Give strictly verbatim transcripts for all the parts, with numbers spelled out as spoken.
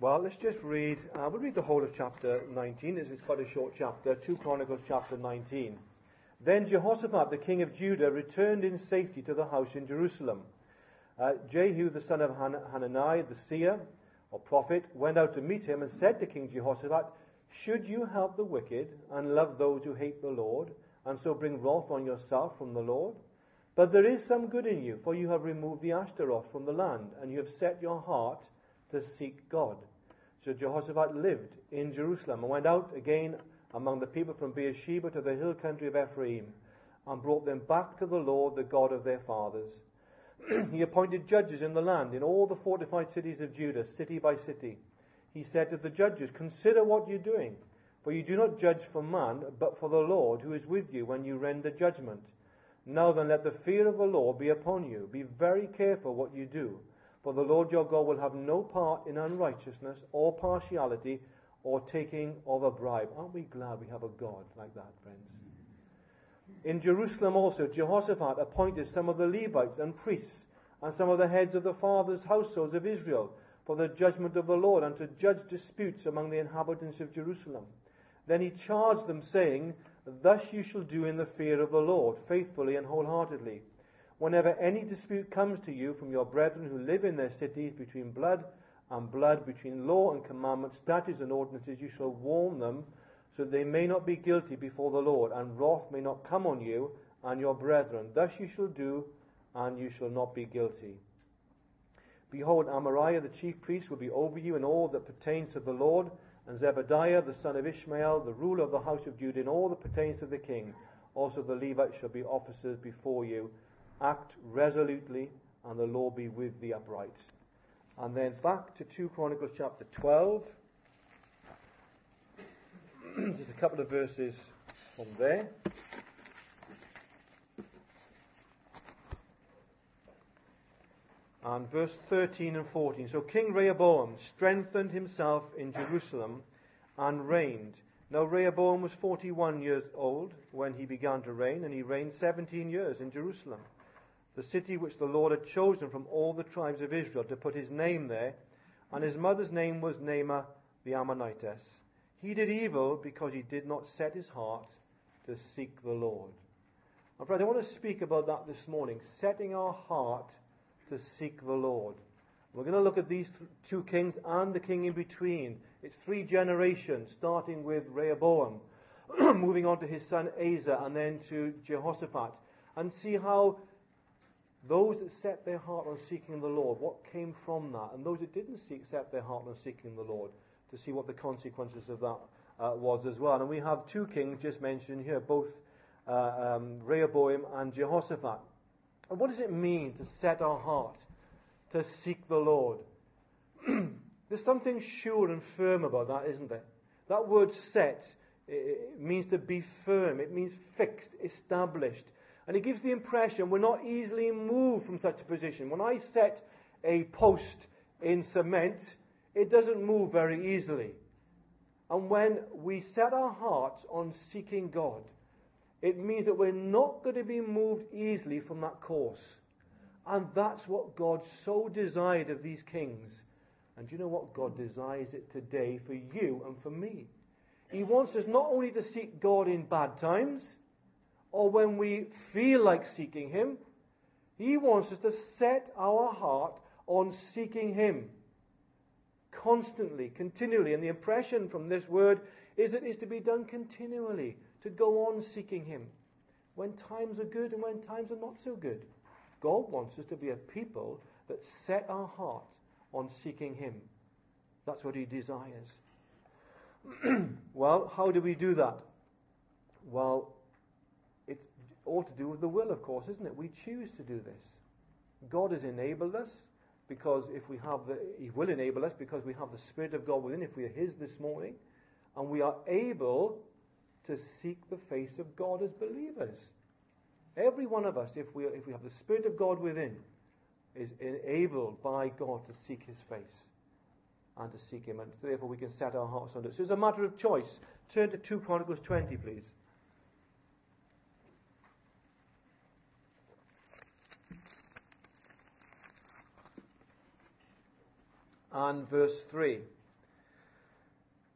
Well, let's just read, uh, we'll read the whole of chapter nineteen. This is quite a short chapter, Second Chronicles chapter nineteen. Then Jehoshaphat, the king of Judah, returned in safety to the house in Jerusalem. Uh, Jehu, the son of Han- Hanani, the seer, or prophet, went out to meet him and said to King Jehoshaphat, "Should you help the wicked and love those who hate the Lord, and so bring wrath on yourself from the Lord? But there is some good in you, for you have removed the Ashtaroth from the land, and you have set your heart to seek God." So Jehoshaphat lived in Jerusalem and went out again among the people from Beersheba to the hill country of Ephraim, and brought them back to the Lord, the God of their fathers. He appointed judges in the land, in all the fortified cities of Judah, city by city. He said to the judges, "Consider what you are doing, for you do not judge for man, but for the Lord who is with you when you render judgment. Now then, let the fear of the Lord be upon you. Be very careful what you do, for the Lord your God will have no part in unrighteousness or partiality or taking of a bribe." Aren't we glad we have a God like that, friends? In Jerusalem also, Jehoshaphat appointed some of the Levites and priests and some of the heads of the fathers' households of Israel for the judgment of the Lord, and to judge disputes among the inhabitants of Jerusalem. Then he charged them, saying, "Thus you shall do in the fear of the Lord, faithfully and wholeheartedly. Whenever any dispute comes to you from your brethren who live in their cities, between blood and blood, between law and commandment, statutes and ordinances, you shall warn them, so that they may not be guilty before the Lord, and wrath may not come on you and your brethren. Thus you shall do, and you shall not be guilty. Behold, Amariah the chief priest will be over you in all that pertains to the Lord, and Zebadiah the son of Ishmael, the ruler of the house of Judah, in all that pertains to the king. Also the Levites shall be officers before you. Act resolutely, and the Lord be with the upright." And then back to Second Chronicles chapter twelve. Just a couple of verses from there. And verse thirteen and fourteen. "So King Rehoboam strengthened himself in Jerusalem and reigned. Now Rehoboam was forty-one years old when he began to reign, and he reigned seventeen years in Jerusalem, the city which the Lord had chosen from all the tribes of Israel to put his name there. And his mother's name was Naamah the Ammonitess. He did evil because he did not set his heart to seek the Lord." And friends, I want to speak about that this morning, setting our heart to seek the Lord. We're going to look at these two kings and the king in between. It's three generations, starting with Rehoboam, moving on to his son Asa, and then to Jehoshaphat, and see how those that set their heart on seeking the Lord, what came from that, and those that didn't seek, set their heart on seeking the Lord, to see what the consequences of that uh, was as well. And we have two kings just mentioned here, both uh, um, Rehoboam and Jehoshaphat. And what does it mean to set our heart to seek the Lord? There's something sure and firm about that, isn't there? That word set, it means to be firm. It means fixed, established. And it gives the impression we're not easily moved from such a position. When I set a post in cement, it doesn't move very easily. And when we set our hearts on seeking God, it means that we're not going to be moved easily from that course. And that's what God so desired of these kings. And do you know what? God desires it today for you and for me. He wants us not only to seek God in bad times, or when we feel like seeking Him. He wants us to set our heart on seeking Him constantly, continually. And the impression from this word is that it's to be done continually, to go on seeking Him, when times are good and when times are not so good. God wants us to be a people that set our heart on seeking Him. That's what He desires. Well, how do we do that? Well, it's all to do with the will, of course, isn't it? We choose to do this. God has enabled us, because if we have the, He will enable us because we have the Spirit of God within, if we are His this morning, and we are able to seek the face of God as believers. Every one of us, if we if we have the Spirit of God within, is enabled by God to seek His face and to seek Him, and therefore we can set our hearts on it. So it's a matter of choice. Turn to Second Chronicles twenty, please. And verse three.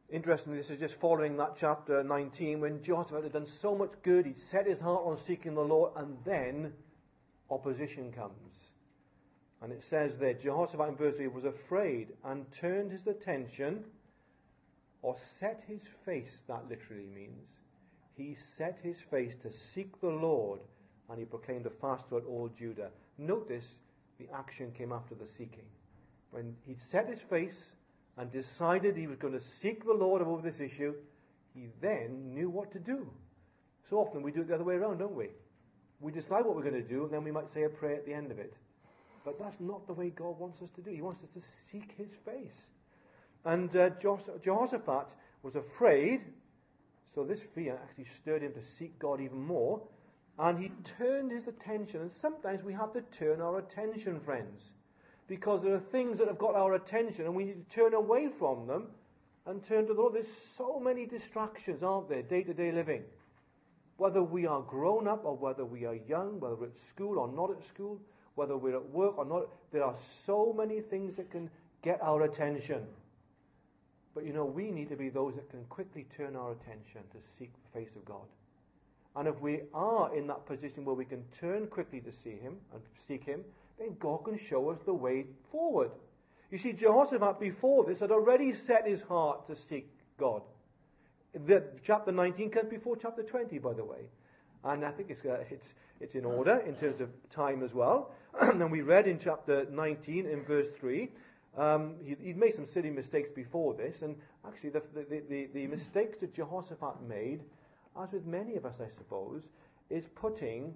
Interestingly, this is just following that chapter nineteen, when Jehoshaphat had done so much good, he'd set his heart on seeking the Lord, and then opposition comes. And it says there, Jehoshaphat in verse three was afraid and turned his attention, or set his face, that literally means. He set his face to seek the Lord, and he proclaimed a fast throughout all Judah. Notice the action came after the seeking. When he'd set his face and decided he was going to seek the Lord over this issue, he then knew what to do. So often we do it the other way around, don't we? We decide what we're going to do, and then we might say a prayer at the end of it. But that's not the way God wants us to do. He wants us to seek his face. And uh, Jehoshaphat was afraid, so this fear actually stirred him to seek God even more, and he turned his attention. And sometimes we have to turn our attention, friends, because there are things that have got our attention, and we need to turn away from them and turn to the Lord. There's so many distractions, aren't there, day-to-day living. Whether we are grown up or whether we are young, whether we're at school or not at school, whether we're at work or not, there are so many things that can get our attention. But you know, we need to be those that can quickly turn our attention to seek the face of God. And if we are in that position where we can turn quickly to see him and seek him, then God can show us the way forward. You see, Jehoshaphat before this had already set his heart to seek God. The, chapter nineteen comes before chapter twenty, by the way. And I think it's, uh, it's, it's in order in terms of time as well. And we read in chapter nineteen in verse three, um, he, he'd made some silly mistakes before this. And actually the, the, the, the mistakes that Jehoshaphat made, as with many of us I suppose, is putting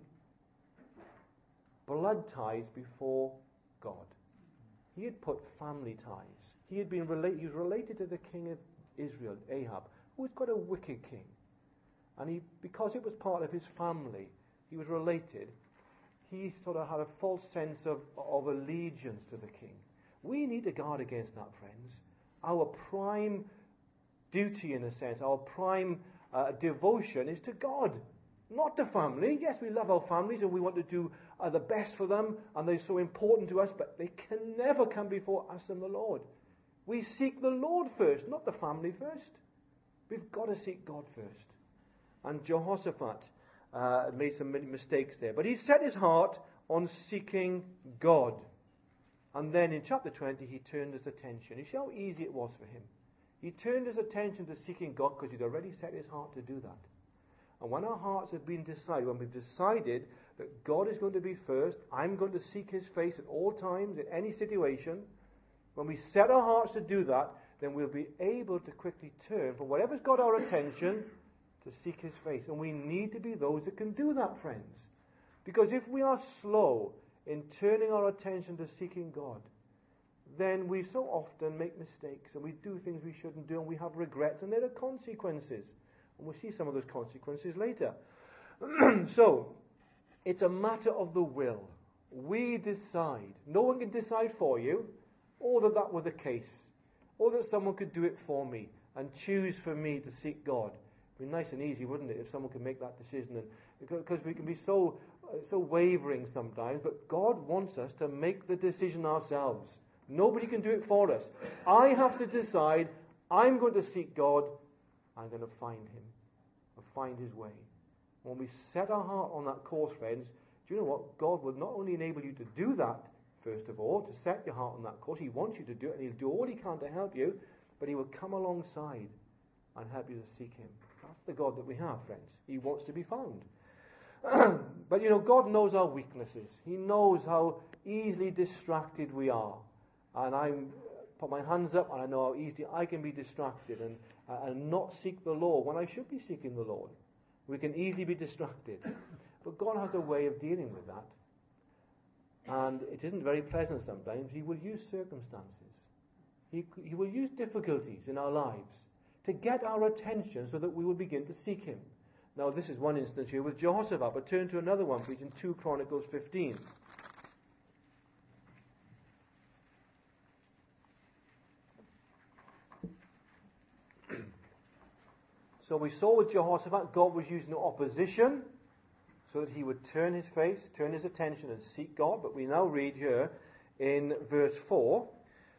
blood ties before God. He had put family ties. He had been relate, he was related to the king of Israel, Ahab, who had got a wicked king. And he, because it was part of his family, he was related, he sort of had a false sense of, of allegiance to the king. We need to guard against that, friends. Our prime duty, in a sense, our prime uh, devotion is to God, not to family. Yes, we love our families and we want to do uh, the best for them, and they're so important to us, but they can never come before us and the Lord. We seek the Lord first, not the family first. We've got to seek God first. And Jehoshaphat uh, made some mistakes there. But he set his heart on seeking God. And then in chapter twenty, he turned his attention. You see how easy it was for him. He turned his attention to seeking God because he'd already set his heart to do that. And when our hearts have been decided, when we've decided that God is going to be first, I'm going to seek his face at all times, in any situation, when we set our hearts to do that, then we'll be able to quickly turn from whatever's got our attention to seek his face. And we need to be those that can do that, friends. Because if we are slow in turning our attention to seeking God, then we so often make mistakes and we do things we shouldn't do and we have regrets, and there are consequences. And we'll see some of those consequences later. So, it's a matter of the will. We decide. No one can decide for you, or that that were the case, or that someone could do it for me and choose for me to seek God. It'd be nice and easy, wouldn't it, if someone could make that decision? And because we can be so so wavering sometimes, but God wants us to make the decision ourselves. Nobody can do it for us. I have to decide, I'm going to seek God, I'm going to find him, and find his way. When we set our heart on that course, friends, do you know what? God will not only enable you to do that, first of all, to set your heart on that course. He wants you to do it, and he'll do all he can to help you, but he will come alongside and help you to seek him. That's the God that we have, friends. He wants to be found. But you know, God knows our weaknesses. He knows how easily distracted we are. And I put my hands up, and I know how easily I can be distracted and, uh, and not seek the Lord when I should be seeking the Lord. We can easily be distracted. But God has a way of dealing with that. And it isn't very pleasant sometimes. He will use circumstances. He, he will use difficulties in our lives to get our attention so that we will begin to seek him. Now, this is one instance here with Jehoshaphat, but turn to another one, please, in two Chronicles fifteen. So we saw with Jehoshaphat, God was using opposition so that he would turn his face, turn his attention and seek God. But we now read here in verse four,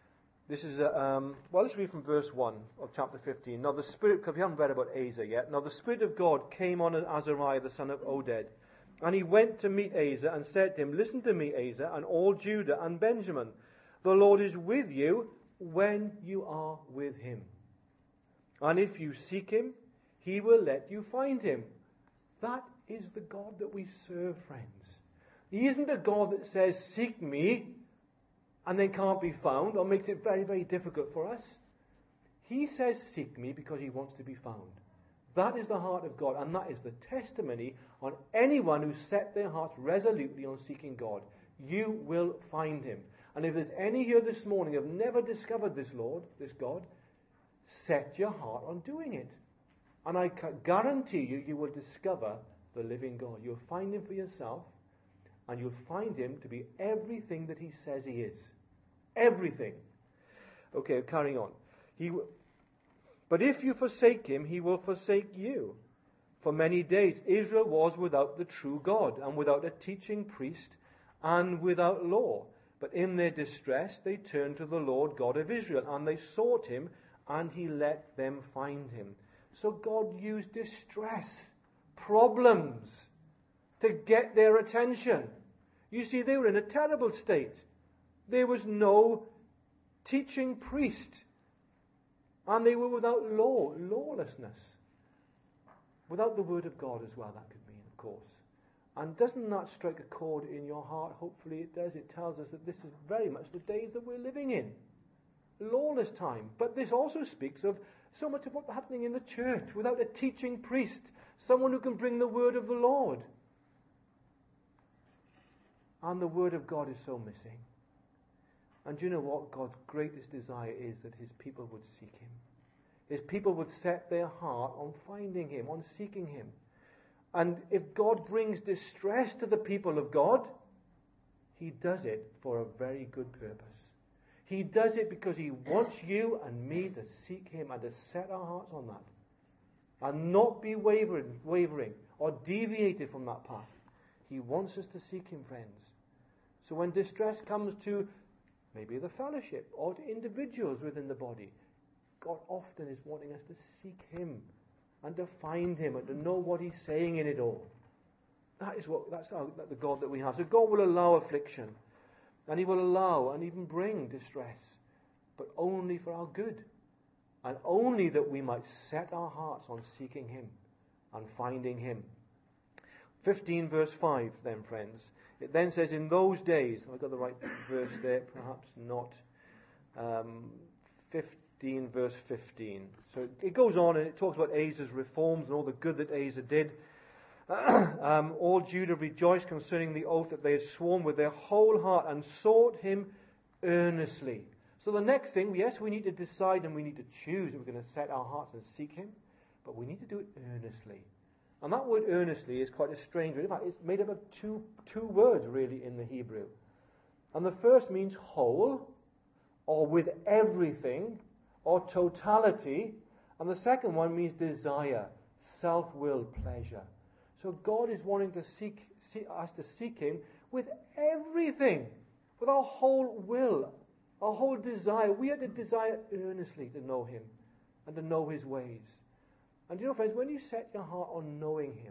This is, a, um, well, let's read from verse one of chapter fifteen. Now the Spirit, because we haven't read about Asa yet. Now the Spirit of God came on Azariah, the son of Oded. And he went to meet Asa and said to him, listen to me, Asa, and all Judah and Benjamin. The Lord is with you when you are with him. And if you seek him, he will let you find him. That is the God that we serve, friends. He isn't a God that says, seek me, and then can't be found, or makes it very, very difficult for us. He says, seek me, because he wants to be found. That is the heart of God, and that is the testimony on anyone who set their hearts resolutely on seeking God. You will find him. And if there's any here this morning who have never discovered this Lord, this God, set your heart on doing it. And I guarantee you, you will discover the living God. You'll find him for yourself, and you'll find him to be everything that he says he is. Everything. Okay, carrying on. He, but if you forsake him, he will forsake you. For many days Israel was without the true God, and without a teaching priest, and without law. But in their distress they turned to the Lord God of Israel, and they sought him, and he let them find him. So God used distress, problems, to get their attention. You see, they were in a terrible state. There was no teaching priest, and they were without law, lawlessness. Without the word of God as well, that could mean, of course. And doesn't that strike a chord in your heart? Hopefully it does. It tells us that this is very much the days that we're living in. Lawless time. But this also speaks of so much of what's happening in the church without a teaching priest, someone who can bring the word of the Lord. And the word of God is so missing. And do you know what? God's greatest desire is that his people would seek him. His people would set their heart on finding him, on seeking him. And if God brings distress to the people of God, he does it for a very good purpose. He does it because he wants you and me to seek him and to set our hearts on that. And not be wavering, wavering or deviated from that path. He wants us to seek him, friends. So when distress comes to maybe the fellowship or to individuals within the body, God often is wanting us to seek him and to find him and to know what he's saying in it all. That is what that's how, that the God that we have. So God will allow affliction, and he will allow and even bring distress, but only for our good, and only that we might set our hearts on seeking him and finding him. fifteen verse five then, friends. It then says, in those days, have I got the right verse there? Perhaps not. Um, fifteen verse fifteen. So it goes on and it talks about Asa's reforms and all the good that Asa did. um, all Judah rejoiced concerning the oath that they had sworn with their whole heart and sought him earnestly. So the next thing, yes, we need to decide and we need to choose if we're going to set our hearts and seek him, but we need to do it earnestly. And that word earnestly is quite a strange word. In fact, it's made up of two, two words really in the Hebrew. And the first means whole, or with everything, or totality. And the second one means desire, self-will, pleasure. So God is wanting to seek, seek us to seek him with everything, with our whole will, our whole desire. We are to desire earnestly to know him and to know his ways. And you know, friends, when you set your heart on knowing him,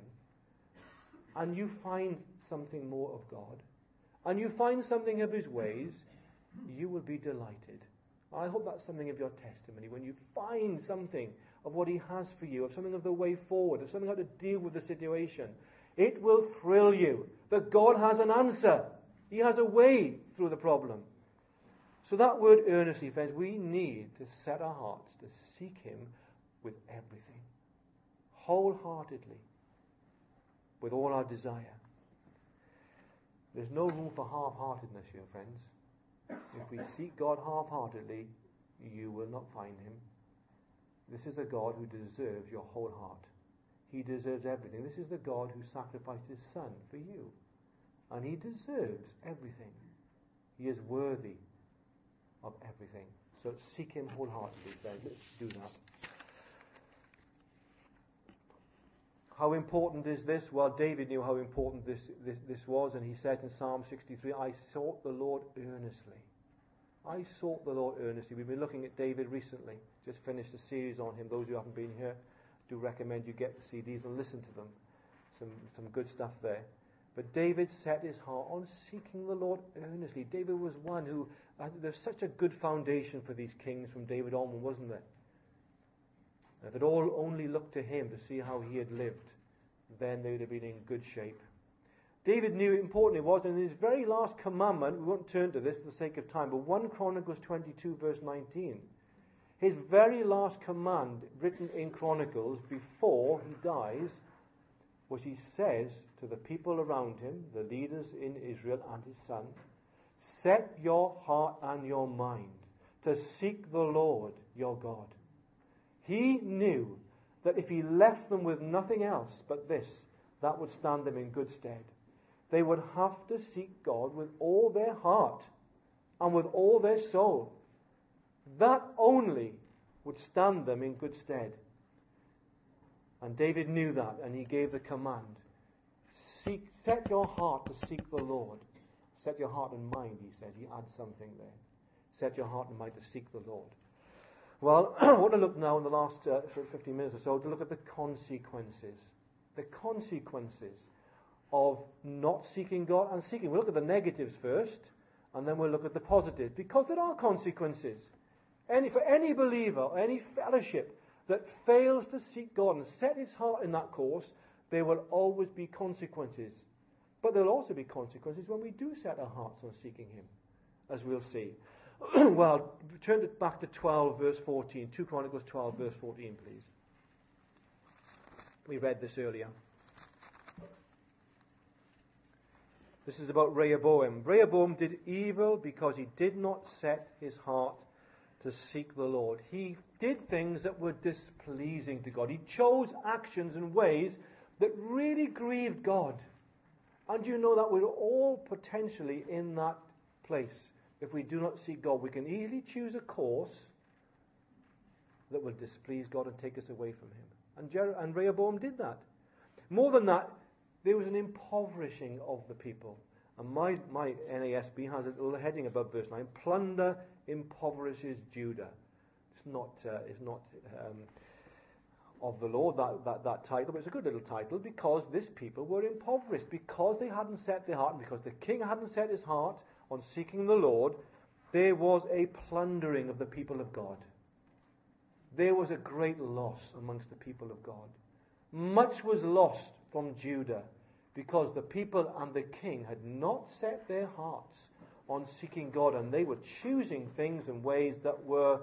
and you find something more of God, and you find something of his ways, you will be delighted. I hope that's something of your testimony. When you find something of what he has for you, of something of the way forward, of something how to deal with the situation, it will thrill you that God has an answer. He has a way through the problem. So that word earnestly, friends, we need to set our hearts to seek him with everything. Wholeheartedly, with all our desire. There's no room for half-heartedness here, friends. If we seek God half-heartedly, you will not find him. This is the God who deserves your whole heart. He deserves everything. This is the God who sacrificed his son for you. And he deserves everything. He is worthy of everything. So seek him wholeheartedly, friends. Let's do that. How important is this? Well, David knew how important this, this, this was, and he said in Psalm sixty-three, I sought the Lord earnestly. I sought the Lord earnestly. We've been looking at David recently. Just finished a series on him. Those who haven't been here, do recommend you get the C Ds and listen to them. Some, some good stuff there. But David set his heart on seeking the Lord earnestly. David was one who, uh, there's such a good foundation for these kings from David onward, wasn't there? If they'd all only looked to him to see how he had lived, then they would have been in good shape. David knew how important it was, and in his very last commandment, we won't turn to this for the sake of time, but First Chronicles twenty-two verse nineteen, his very last command written in Chronicles before he dies, which he says to the people around him, the leaders in Israel and his son, set your heart and your mind to seek the Lord your God. He knew that if he left them with nothing else but this, that would stand them in good stead. They would have to seek God with all their heart and with all their soul. That only would stand them in good stead. And David knew that, and he gave the command. Seek, set your heart to seek the Lord. Set your heart and mind, he says. He adds something there. Set your heart and mind to seek the Lord. Well, I want to look now in the last uh, fifteen minutes or so to look at the consequences. The consequences of not seeking God and seeking. We'll look at the negatives first, and then we'll look at the positives, because there are consequences. Any, for any believer, any fellowship that fails to seek God and set its heart in that course, there will always be consequences. But there will also be consequences when we do set our hearts on seeking him, as we'll see. Well, turn it back to twelve verse fourteen. Second Chronicles twelve verse fourteen, please. We read this earlier. This is about Rehoboam. Rehoboam did evil because he did not set his heart to seek the Lord. He did things that were displeasing to God. He chose actions and ways that really grieved God. And you know that we're all potentially in that place. If we do not seek God, we can easily choose a course that will displease God and take us away from him. And, Jer- and Rehoboam did that. More than that, there was an impoverishing of the people. And my, my N A S B has a little heading above verse nine. Plunder impoverishes Judah. It's not, uh, it's not um, of the Lord, that, that, that title, but it's a good little title, because this people were impoverished, because they hadn't set their heart, and because the king hadn't set his heart on seeking the Lord. There was a plundering of the people of God. There was a great loss amongst the people of God. Much was lost from Judah because the people and the king had not set their hearts on seeking God, and they were choosing things and ways that were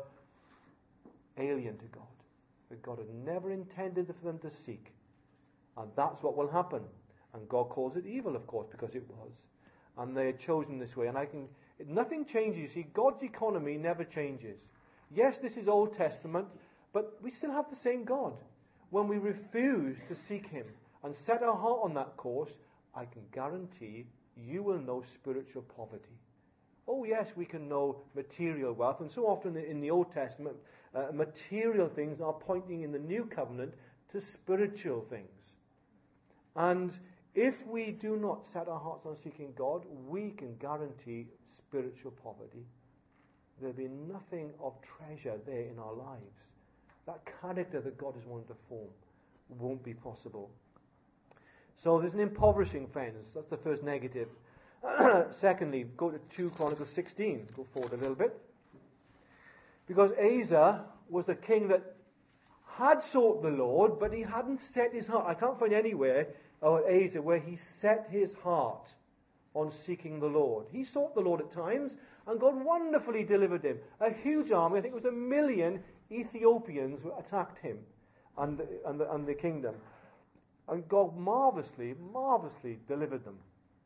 alien to God, that God had never intended for them to seek. And that's what will happen. And God calls it evil, of course, because it was. And they had chosen this way. And I can, nothing changes. You see, God's economy never changes. Yes, this is Old Testament, but we still have the same God. When we refuse to seek him and set our heart on that course, I can guarantee you will know spiritual poverty. Oh yes, we can know material wealth, and so often in the Old Testament, uh, material things are pointing in the New Covenant to spiritual things. And if we do not set our hearts on seeking God, we can guarantee spiritual poverty. There'll be nothing of treasure there in our lives. That character that God has wanted to form won't be possible. So there's an impoverishing, friends. That's the first negative. Secondly, go to Second Chronicles sixteen. Go forward a little bit. Because Asa was a king that had sought the Lord, but he hadn't set his heart. I can't find anywhere about Asa where he set his heart on seeking the Lord. He sought the Lord at times, and God wonderfully delivered him. A huge army, I think it was a million Ethiopians attacked him and the, and the, and the kingdom. And God marvelously, marvelously delivered them.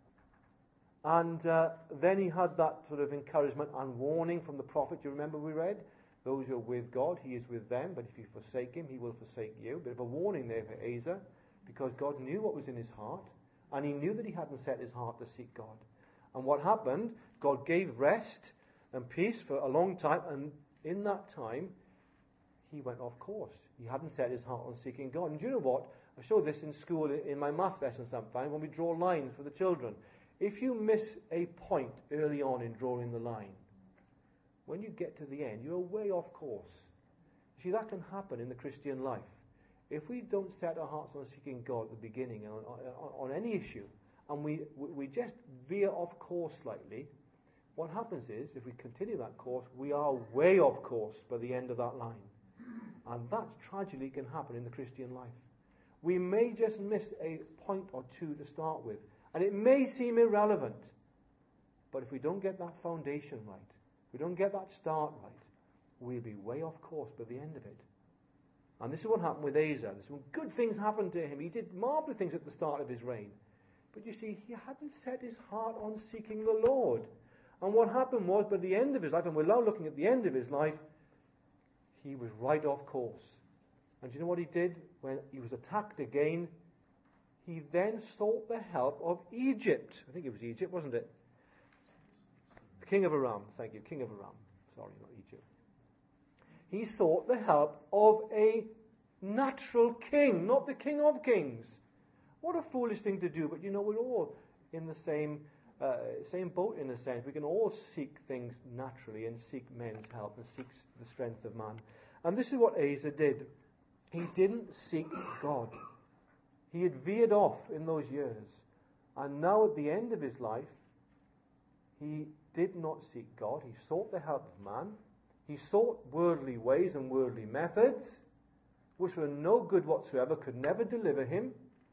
And uh, then he had that sort of encouragement and warning from the prophet. You remember we read? Those who are with God, he is with them, but if you forsake him, he will forsake you. Bit of a warning there for Asa, because God knew what was in his heart, and he knew that he hadn't set his heart to seek God. And what happened? God gave rest and peace for a long time, and in that time, he went off course. He hadn't set his heart on seeking God. And do you know what? I show this in school in my math lesson sometimes when we draw lines for the children. If you miss a point early on in drawing the line, when you get to the end, you're way off course. See, that can happen in the Christian life. If we don't set our hearts on seeking God at the beginning on, on, on any issue, and we, we just veer off course slightly, what happens is, if we continue that course, we are way off course by the end of that line. And that tragically can happen in the Christian life. We may just miss a point or two to start with, and it may seem irrelevant, but if we don't get that foundation right, if we don't get that start right, we'll be way off course by the end of it. And this is what happened with Asa. Some good things happened to him. He did marvelous things at the start of his reign. But you see, he hadn't set his heart on seeking the Lord. And what happened was, by the end of his life, and we're now looking at the end of his life, he was right off course. And do you know what he did? When he was attacked again, he then sought the help of Egypt. I think it was Egypt, wasn't it? The king of Aram. Thank you, king of Aram. Sorry, not Egypt. He sought the help of a natural king, not the king of kings. What a foolish thing to do, but you know, we're all in the same uh, same boat in a sense. We can all seek things naturally and seek men's help and seek the strength of man. And this is what Asa did. He didn't seek God. He had veered off in those years. And now at the end of his life, he did not seek God. He sought the help of man. He sought worldly ways and worldly methods, which were no good whatsoever, could never deliver him,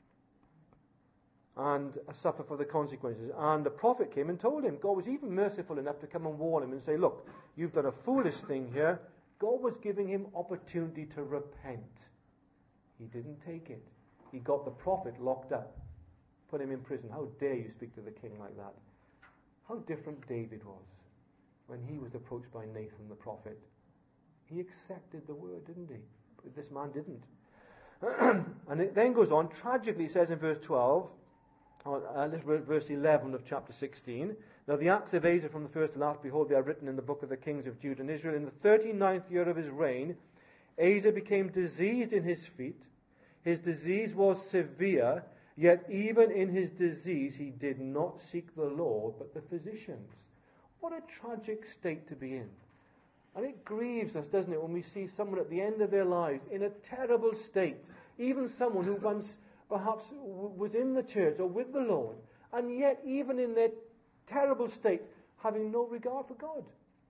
and suffer for the consequences. And the prophet came and told him. God was even merciful enough to come and warn him and say, look, you've done a foolish thing here. God was giving him opportunity to repent. He didn't take it. He got the prophet locked up, put him in prison. How dare you speak to the king like that? How different David was when he was approached by Nathan the prophet. He accepted the word, didn't he? But this man didn't. And it then goes on, tragically, it says in verse twelve, or uh, verse eleven of chapter sixteen, now the acts of Asa from the first to last, behold, they are written in the book of the kings of Judah and Israel. In the thirty-ninth year of his reign, Asa became diseased in his feet. His disease was severe, yet even in his disease he did not seek the Lord, but the physicians. What a tragic state to be in. And it grieves us, doesn't it, when we see someone at the end of their lives in a terrible state, even someone who once perhaps w- was in the church or with the Lord, and yet even in their terrible state, having no regard for God.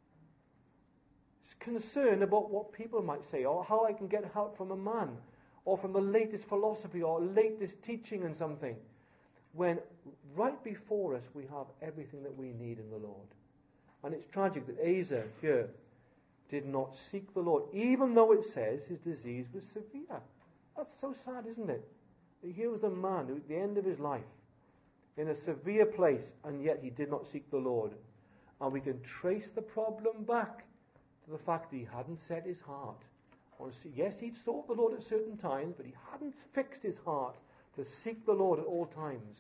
It's concern about what people might say, or how I can get help from a man, or from the latest philosophy, or latest teaching and something, when right before us we have everything that we need in the Lord. And it's tragic that Asa here did not seek the Lord, even though it says his disease was severe. That's so sad, isn't it? Here was a man who, at the end of his life, in a severe place, and yet he did not seek the Lord. And we can trace the problem back to the fact that he hadn't set his heart on. Yes, he'd sought the Lord at certain times, but he hadn't fixed his heart to seek the Lord at all times.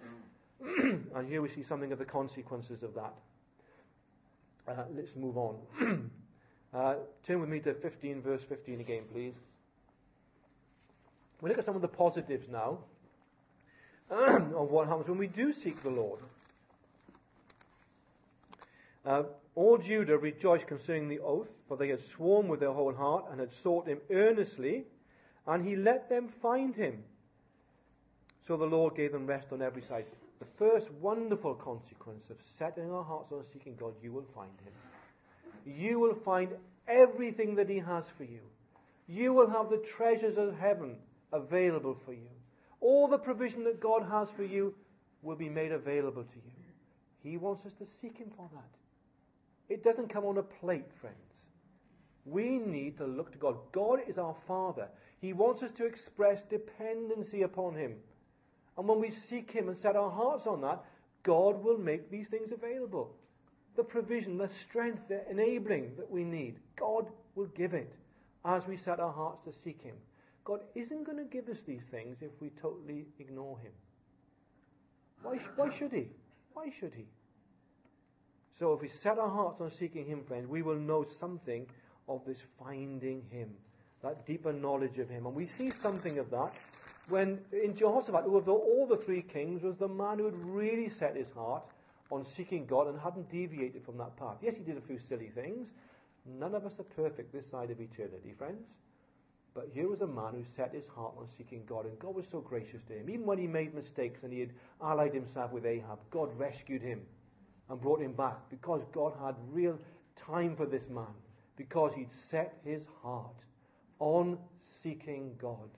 And here we see something of the consequences of that. Uh, let's move on. uh, turn with me to fifteen, verse fifteen again, please. We look at some of the positives now of what happens when we do seek the Lord. Uh, all Judah rejoiced concerning the oath, for they had sworn with their whole heart and had sought him earnestly, and he let them find him. So the Lord gave them rest on every side. The first wonderful consequence of setting our hearts on seeking God, you will find him. You will find everything that he has for you. You will have the treasures of heaven available for you. All the provision that God has for you will be made available to you. He wants us to seek him for that. It doesn't come on a plate, friends. We need to look to God. God is our Father. He wants us to express dependency upon him. And when we seek him and set our hearts on that, God will make these things available. The provision, the strength, the enabling that we need, God will give it as we set our hearts to seek him. God isn't going to give us these things if we totally ignore him. Why, why should he? Why should he? So if we set our hearts on seeking him, friends, we will know something of this finding him, that deeper knowledge of him. And we see something of that when in Jehoshaphat, who of all the three kings was the man who had really set his heart on seeking God and hadn't deviated from that path. Yes, he did a few silly things. None of us are perfect this side of eternity, friends. But here was a man who set his heart on seeking God, and God was so gracious to him. Even when he made mistakes and he had allied himself with Ahab, God rescued him and brought him back because God had real time for this man, because he'd set his heart on seeking God.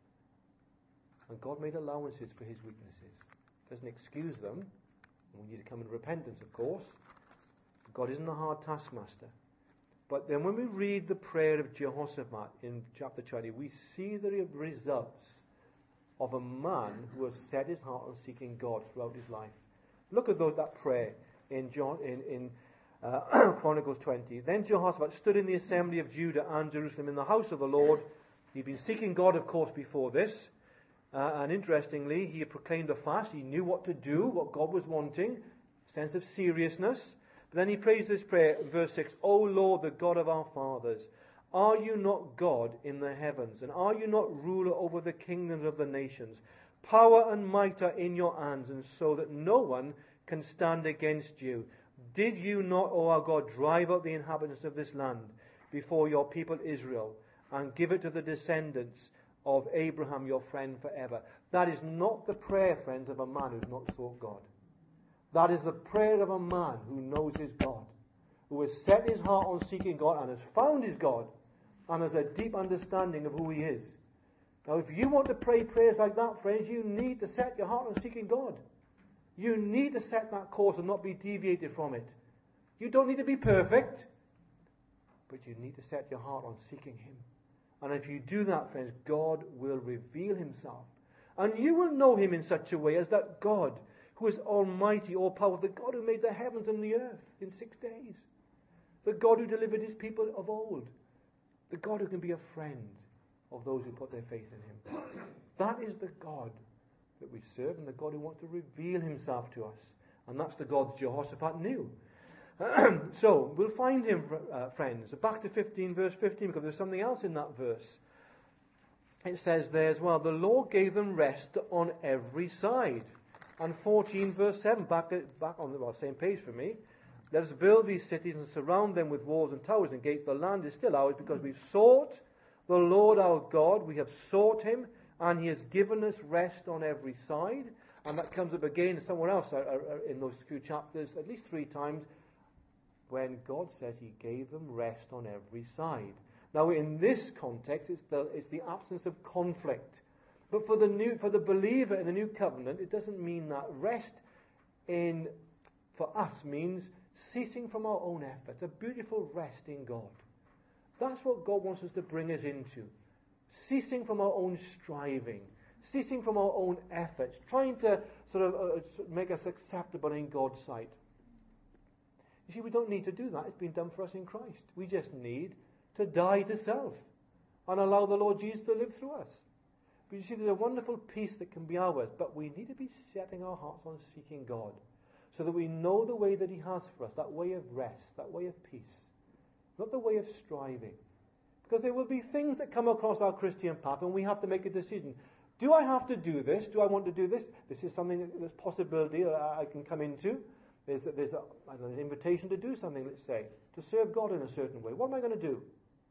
And God made allowances for his weaknesses. Doesn't excuse them. We need to come in repentance, of course. God isn't a hard taskmaster. But then when we read the prayer of Jehoshaphat in chapter twenty, we see the results of a man who has set his heart on seeking God throughout his life. Look at those, that prayer in, John, in, in uh, Chronicles twenty. Then Jehoshaphat stood in the assembly of Judah and Jerusalem in the house of the Lord. He'd been seeking God, of course, before this. Uh, and interestingly, he had proclaimed a fast. He knew what to do, what God was wanting, a sense of seriousness. But then he prays this prayer, verse six, O Lord, the God of our fathers, are you not God in the heavens, and are you not ruler over the kingdoms of the nations? Power and might are in your hands, and so that no one can stand against you. Did you not, O our God, drive out the inhabitants of this land before your people Israel, and give it to the descendants of Abraham your friend forever? That is not the prayer, friends, of a man who's not sought God. That is the prayer of a man who knows his God, who has set his heart on seeking God and has found his God and has a deep understanding of who he is. Now, if you want to pray prayers like that, friends, you need to set your heart on seeking God. You need to set that course and not be deviated from it. You don't need to be perfect, but you need to set your heart on seeking him. And if you do that, friends, God will reveal himself. And you will know him in such a way as that God who is almighty, all-powerful, the God who made the heavens and the earth in six days. The God who delivered his people of old. The God who can be a friend of those who put their faith in him. That is the God that we serve, and the God who wants to reveal himself to us. And that's the God Jehoshaphat knew. So, we'll find him, uh, friends. Back to fifteen, verse fifteen, because there's something else in that verse. It says there as well, the Lord gave them rest on every side. And fourteen, verse seven, back, to, back on the well, same page for me. Let us build these cities and surround them with walls and towers and gates. The land is still ours because we've sought the Lord our God. We have sought him, and he has given us rest on every side. And that comes up again somewhere else in those few chapters, at least three times, when God says he gave them rest on every side. Now, in this context, it's the, it's the absence of conflict. But for the new, for the believer in the new covenant, it doesn't mean that. Rest in, for us, means ceasing from our own efforts, a beautiful rest in God. That's what God wants us to bring us into. Ceasing from our own striving, ceasing from our own efforts, trying to sort of uh, make us acceptable in God's sight. You see, we don't need to do that. It's been done for us in Christ. We just need to die to self and allow the Lord Jesus to live through us. But you see, there's a wonderful peace that can be ours, but we need to be setting our hearts on seeking God so that we know the way that he has for us, that way of rest, that way of peace, not the way of striving. Because there will be things that come across our Christian path and we have to make a decision. Do I have to do this? Do I want to do this? This is something that there's possibility that I can come into. There's, a, there's a, I don't know, an invitation to do something, let's say, to serve God in a certain way. What am I going to do?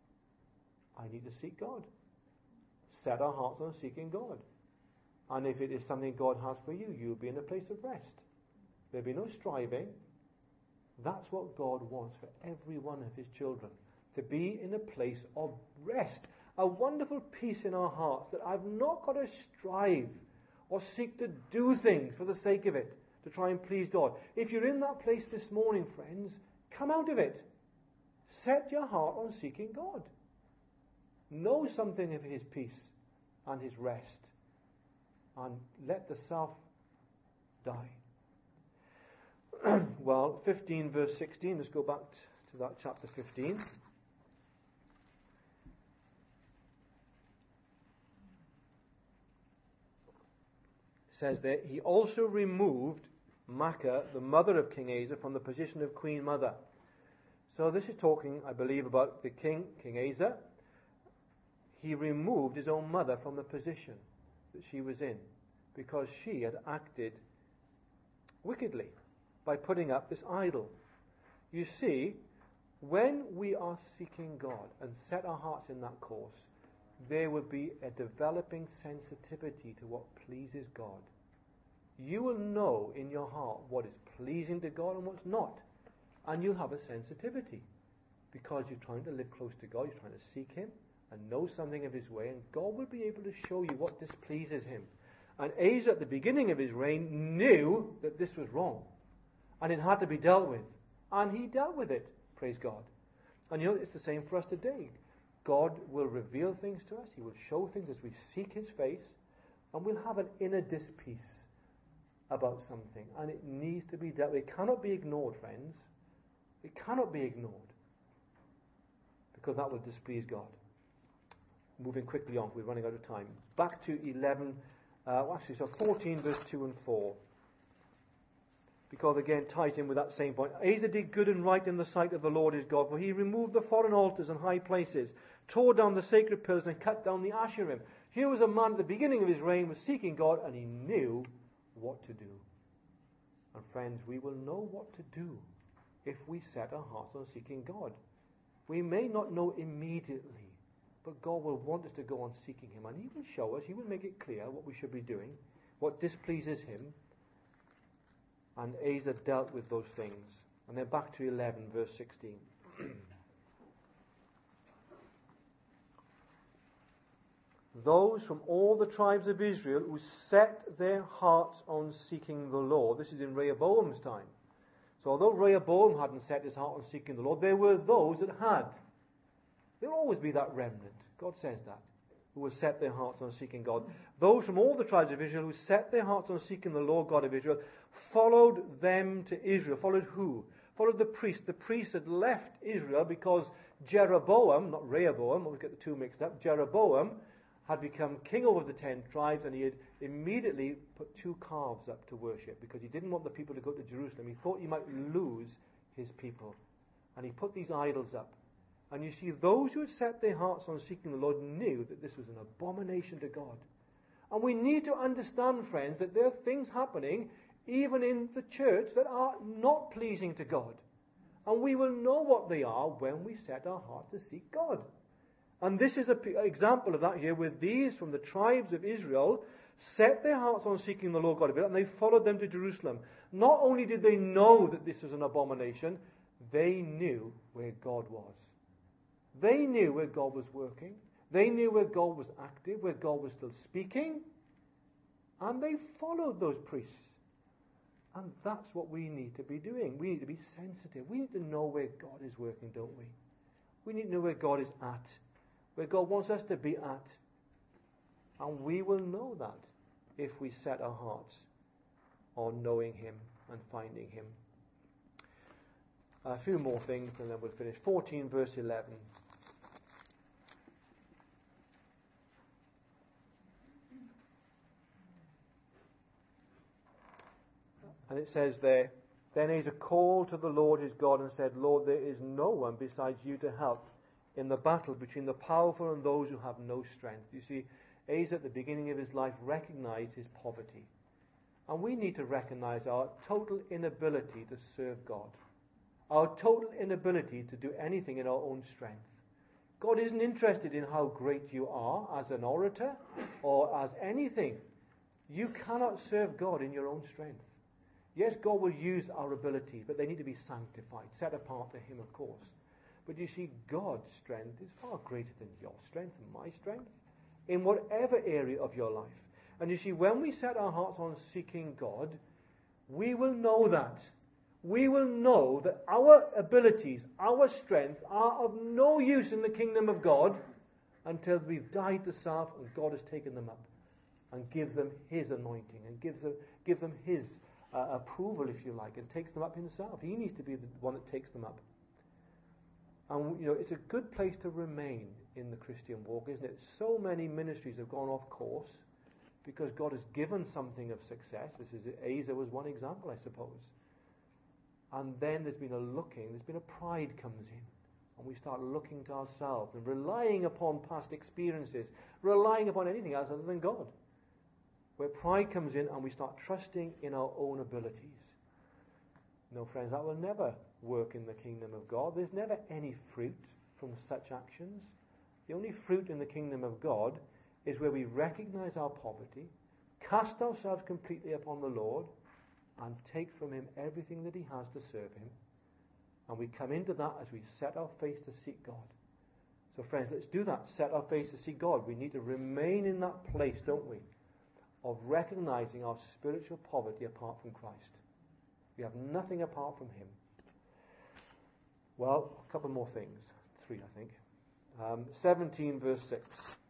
I need to seek God. Set our hearts on seeking God. And if it is something God has for you, you'll be in a place of rest. There'll be no striving. That's what God wants for every one of his children. To be in a place of rest. A wonderful peace in our hearts that I've not got to strive or seek to do things for the sake of it, to try and please God. If you're in that place this morning, friends, come out of it. Set your heart on seeking God. Know something of his peace and his rest. And let the self die. Well, fifteen verse sixteen, let's go back to that chapter fifteen. It says there, he also removed Maachah, the mother of King Asa, from the position of queen mother. So this is talking, I believe, about the king, King Asa. He removed his own mother from the position that she was in because she had acted wickedly by putting up this idol. You see, when we are seeking God and set our hearts in that course, there will be a developing sensitivity to what pleases God. You will know in your heart what is pleasing to God and what's not. And you'll have a sensitivity because you're trying to live close to God, you're trying to seek Him and know something of His way, and God will be able to show you what displeases Him. And Asa, at the beginning of his reign, knew that this was wrong. And it had to be dealt with. And he dealt with it, praise God. And you know, it's the same for us today. God will reveal things to us. He will show things as we seek His face. And we'll have an inner dispeace about something. And it needs to be dealt with. It cannot be ignored, friends. It cannot be ignored. Because that will displease God. Moving quickly on, we're running out of time. Back to eleven, uh, well, actually, so fourteen, verse two and four. Because again, ties in with that same point. Asa did good and right in the sight of the Lord his God, for he removed the foreign altars and high places, tore down the sacred pillars, and cut down the Asherim. Here was a man at the beginning of his reign, was seeking God, and he knew what to do. And friends, we will know what to do if we set our hearts on seeking God. We may not know immediately, but God will want us to go on seeking Him, and He will show us, He will make it clear what we should be doing, what displeases Him. And Asa dealt with those things. And then back to eleven, verse sixteen. Those from all the tribes of Israel who set their hearts on seeking the Lord. This is in Rehoboam's time. So although Rehoboam hadn't set his heart on seeking the Lord, there were those that had. There will always be that remnant. God says that. Who will set their hearts on seeking God. Those from all the tribes of Israel who set their hearts on seeking the Lord God of Israel followed them to Israel. Followed who? Followed the priest. The priest had left Israel because Jeroboam, not Rehoboam, we'll get the two mixed up, Jeroboam had become king over the ten tribes, and he had immediately put two calves up to worship because he didn't want the people to go to Jerusalem. He thought he might lose his people. And he put these idols up. And you see, those who had set their hearts on seeking the Lord knew that this was an abomination to God. And we need to understand, friends, that there are things happening even in the church that are not pleasing to God. And we will know what they are when we set our heart to seek God. And this is an p- example of that here, with these from the tribes of Israel set their hearts on seeking the Lord God of Israel, and they followed them to Jerusalem. Not only did they know that this was an abomination, they knew where God was. They knew where God was working. They knew where God was active, where God was still speaking. And they followed those priests. And that's what we need to be doing. We need to be sensitive. We need to know where God is working, don't we? We need to know where God is at, where God wants us to be at. And we will know that if we set our hearts on knowing Him and finding Him. A few more things and then we'll finish. fourteen, verse eleven. And it says there, Then Asa called to the Lord his God and said, Lord, there is no one besides you to help in the battle between the powerful and those who have no strength. You see, Asa at the beginning of his life recognized his poverty. And we need to recognize our total inability to serve God. Our total inability to do anything in our own strength. God isn't interested in how great you are as an orator or as anything. You cannot serve God in your own strength. Yes, God will use our abilities, but they need to be sanctified, set apart to Him, of course. But you see, God's strength is far greater than your strength and my strength, in whatever area of your life. And you see, when we set our hearts on seeking God, we will know that. We will know that our abilities, our strengths are of no use in the kingdom of God until we've died to self and God has taken them up and gives them His anointing and gives them, give them His Uh, approval, if you like, and takes them up Himself. He needs to be the one that takes them up. And, you know, it's a good place to remain in the Christian walk, isn't it? So many ministries have gone off course because God has given something of success. This is Asa was one example, I suppose. And then there's been a looking, there's been a pride comes in, and we start looking to ourselves and relying upon past experiences, relying upon anything else other than God. Where pride comes in and we start trusting in our own abilities. No, friends, that will never work in the kingdom of God. There's never any fruit from such actions. The only fruit in the kingdom of God is where we recognize our poverty, cast ourselves completely upon the Lord, and take from him everything that he has to serve him. And we come into that as we set our face to seek God. So friends, let's do that. Set our face to seek God. We need to remain in that place, don't we, of recognizing our spiritual poverty apart from Christ. We have nothing apart from him. Well, a couple more things. Three, I think. Um, seventeen, verse six.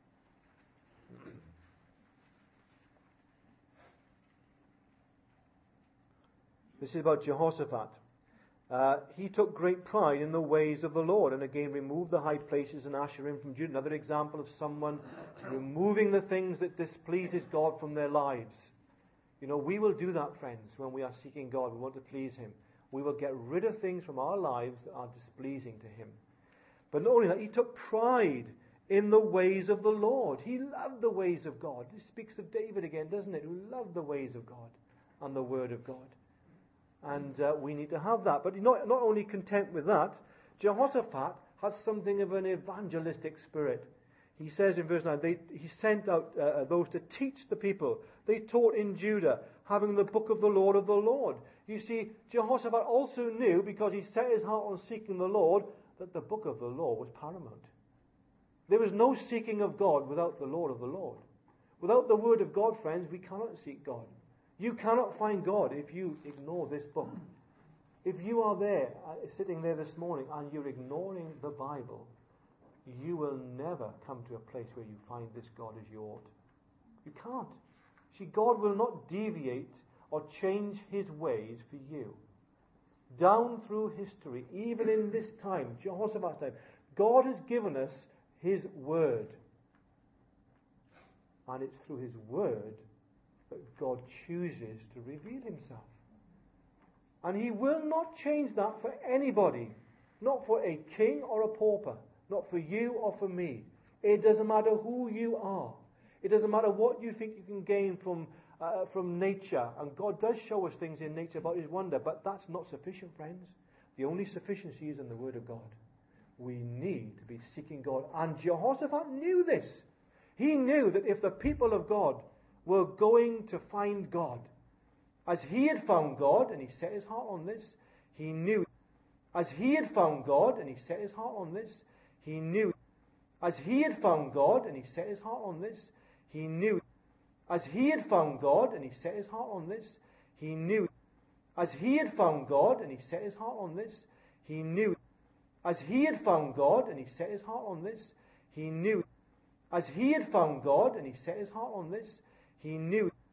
This is about Jehoshaphat. Uh, he took great pride in the ways of the Lord, and again removed the high places and Asherim from Judah. Another example of someone removing the things that displeases God from their lives. You know, we will do that, friends, when we are seeking God. We want to please him. We will get rid of things from our lives that are displeasing to him. But not only that, he took pride in the ways of the Lord. He loved the ways of God. This speaks of David again, doesn't it? Who loved the ways of God and the word of God. And uh, we need to have that. But not, not only content with that, Jehoshaphat had something of an evangelistic spirit. He says in verse nine, they, he sent out uh, those to teach the people. They taught in Judah, having the book of the Lord of the Lord. You see, Jehoshaphat also knew, because he set his heart on seeking the Lord, that the book of the law was paramount. There was no seeking of God without the Lord of the Lord. Without the word of God, friends, we cannot seek God. You cannot find God if you ignore this book. If you are there, uh, sitting there this morning, and you're ignoring the Bible, you will never come to a place where you find this God as you ought. You can't. See, God will not deviate or change his ways for you. Down through history, even in this time, Jehoshaphat's time, God has given us his word. And it's through his word that God chooses to reveal himself. And he will not change that for anybody. Not for a king or a pauper. Not for you or for me. It doesn't matter who you are. It doesn't matter what you think you can gain from uh, from nature. And God does show us things in nature about his wonder. But that's not sufficient, friends. The only sufficiency is in the word of God. We need to be seeking God. And Jehoshaphat knew this. He knew that if the people of God were going to find God, as he had found God, and he set his heart on this, he knew, as he had found God, and he set his heart on this, he knew, as he had found God, and he set his heart on this, he knew, as he had found God, and he set his heart on this, he knew, as he had found God, and he set his heart on this, he knew, as he had found God, and he set his heart on this, he knew, as he had found God, and he set his heart on this, he knew,